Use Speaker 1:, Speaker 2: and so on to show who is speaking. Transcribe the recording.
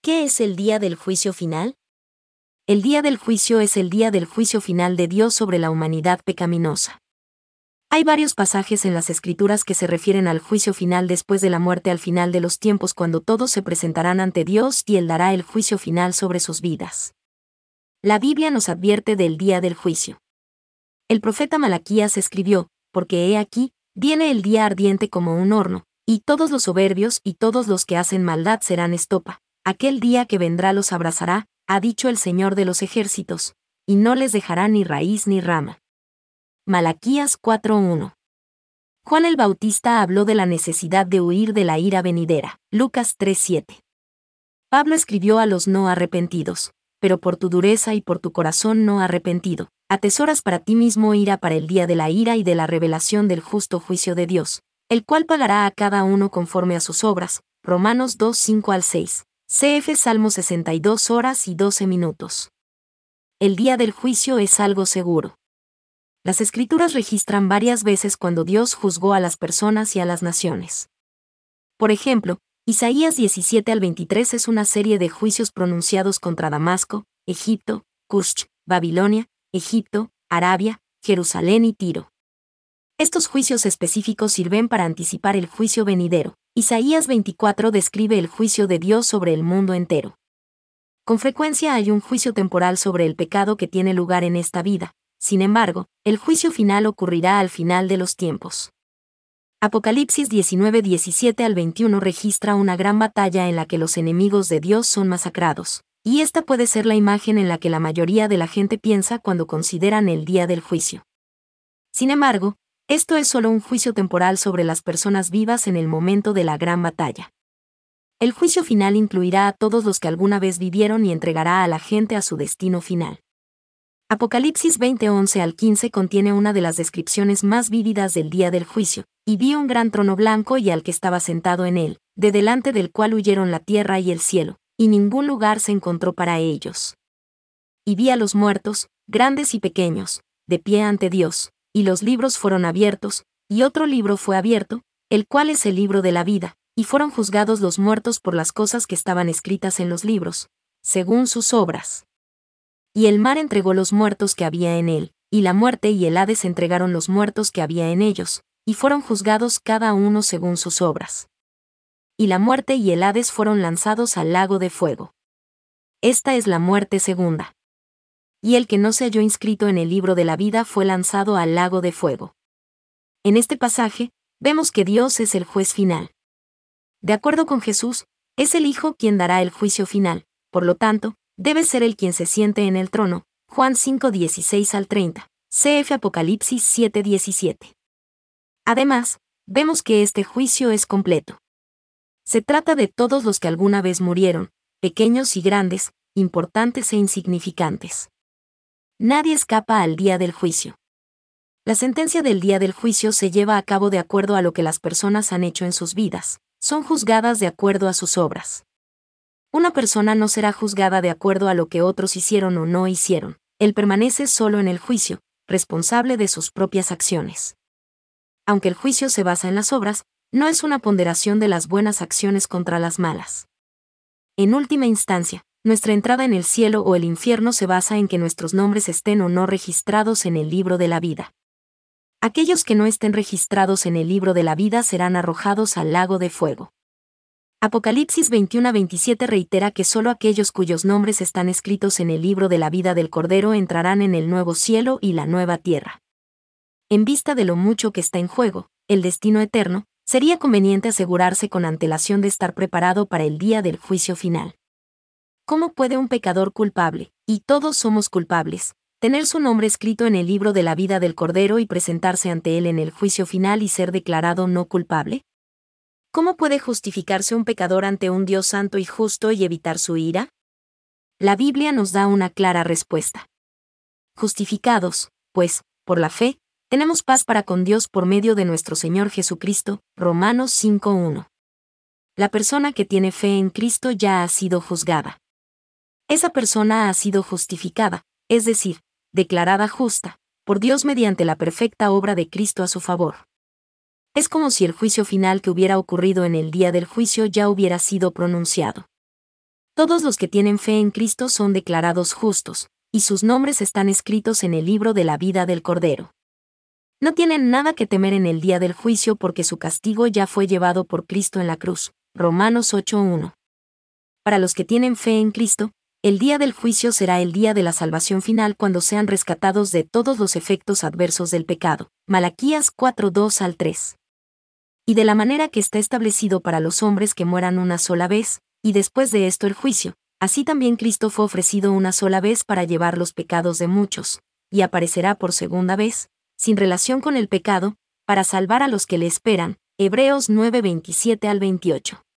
Speaker 1: ¿Qué es el día del juicio final? El día del juicio es el día del juicio final de Dios sobre la humanidad pecaminosa. Hay varios pasajes en las Escrituras que se refieren al juicio final después de la muerte al final de los tiempos, cuando todos se presentarán ante Dios y Él dará el juicio final sobre sus vidas. La Biblia nos advierte del día del juicio. El profeta Malaquías escribió: porque he aquí, viene el día ardiente como un horno, y todos los soberbios y todos los que hacen maldad serán estopa. Aquel día que vendrá los abrazará, ha dicho el Señor de los ejércitos, y no les dejará ni raíz ni rama. Malaquías 4:1. Juan el Bautista habló de la necesidad de huir de la ira venidera. Lucas 3:7. Pablo escribió a los no arrepentidos: pero por tu dureza y por tu corazón no arrepentido, atesoras para ti mismo ira para el día de la ira y de la revelación del justo juicio de Dios, el cual pagará a cada uno conforme a sus obras. Romanos 2:5-6. CF Salmo 62 horas y 12 minutos. El día del juicio es algo seguro. Las Escrituras registran varias veces cuando Dios juzgó a las personas y a las naciones. Por ejemplo, Isaías 17-23 es una serie de juicios pronunciados contra Damasco, Egipto, Cush, Babilonia, Egipto, Arabia, Jerusalén y Tiro. Estos juicios específicos sirven para anticipar el juicio venidero. Isaías 24 describe el juicio de Dios sobre el mundo entero. Con frecuencia hay un juicio temporal sobre el pecado que tiene lugar en esta vida. Sin embargo, el juicio final ocurrirá al final de los tiempos. Apocalipsis 19:17-21 registra una gran batalla en la que los enemigos de Dios son masacrados, y esta puede ser la imagen en la que la mayoría de la gente piensa cuando consideran el día del juicio. Sin embargo, esto es solo un juicio temporal sobre las personas vivas en el momento de la gran batalla. El juicio final incluirá a todos los que alguna vez vivieron y entregará a la gente a su destino final. Apocalipsis 20:11-15 contiene una de las descripciones más vívidas del día del juicio: y vi un gran trono blanco y al que estaba sentado en él, de delante del cual huyeron la tierra y el cielo, y ningún lugar se encontró para ellos. Y vi a los muertos, grandes y pequeños, de pie ante Dios, y los libros fueron abiertos, y otro libro fue abierto, el cual es el libro de la vida, y fueron juzgados los muertos por las cosas que estaban escritas en los libros, según sus obras. Y el mar entregó los muertos que había en él, y la muerte y el Hades entregaron los muertos que había en ellos, y fueron juzgados cada uno según sus obras. Y la muerte y el Hades fueron lanzados al lago de fuego. Esta es la muerte segunda. Y el que no se halló inscrito en el libro de la vida fue lanzado al lago de fuego. En este pasaje, vemos que Dios es el juez final. De acuerdo con Jesús, es el Hijo quien dará el juicio final, por lo tanto, debe ser él quien se siente en el trono. Juan 5:16-30, CF Apocalipsis 7:17. Además, vemos que este juicio es completo. Se trata de todos los que alguna vez murieron, pequeños y grandes, importantes e insignificantes. Nadie escapa al día del juicio. La sentencia del día del juicio se lleva a cabo de acuerdo a lo que las personas han hecho en sus vidas. Son juzgadas de acuerdo a sus obras. Una persona no será juzgada de acuerdo a lo que otros hicieron o no hicieron. Él permanece solo en el juicio, responsable de sus propias acciones. Aunque el juicio se basa en las obras, no es una ponderación de las buenas acciones contra las malas. En última instancia, nuestra entrada en el cielo o el infierno se basa en que nuestros nombres estén o no registrados en el libro de la vida. Aquellos que no estén registrados en el libro de la vida serán arrojados al lago de fuego. Apocalipsis 21:27 reitera que solo aquellos cuyos nombres están escritos en el libro de la vida del Cordero entrarán en el nuevo cielo y la nueva tierra. En vista de lo mucho que está en juego, el destino eterno, sería conveniente asegurarse con antelación de estar preparado para el día del juicio final. ¿Cómo puede un pecador culpable, y todos somos culpables, tener su nombre escrito en el libro de la vida del Cordero y presentarse ante él en el juicio final y ser declarado no culpable? ¿Cómo puede justificarse un pecador ante un Dios santo y justo y evitar su ira? La Biblia nos da una clara respuesta. Justificados, pues, por la fe, tenemos paz para con Dios por medio de nuestro Señor Jesucristo. Romanos 5:1. La persona que tiene fe en Cristo ya ha sido juzgada. Esa persona ha sido justificada, es decir, declarada justa, por Dios mediante la perfecta obra de Cristo a su favor. Es como si el juicio final que hubiera ocurrido en el día del juicio ya hubiera sido pronunciado. Todos los que tienen fe en Cristo son declarados justos, y sus nombres están escritos en el libro de la vida del Cordero. No tienen nada que temer en el día del juicio porque su castigo ya fue llevado por Cristo en la cruz. Romanos 8:1. Para los que tienen fe en Cristo, el día del juicio será el día de la salvación final cuando sean rescatados de todos los efectos adversos del pecado. Malaquías 4:2-3. Y de la manera que está establecido para los hombres que mueran una sola vez, y después de esto el juicio, así también Cristo fue ofrecido una sola vez para llevar los pecados de muchos, y aparecerá por segunda vez, sin relación con el pecado, para salvar a los que le esperan. Hebreos 9:27-28.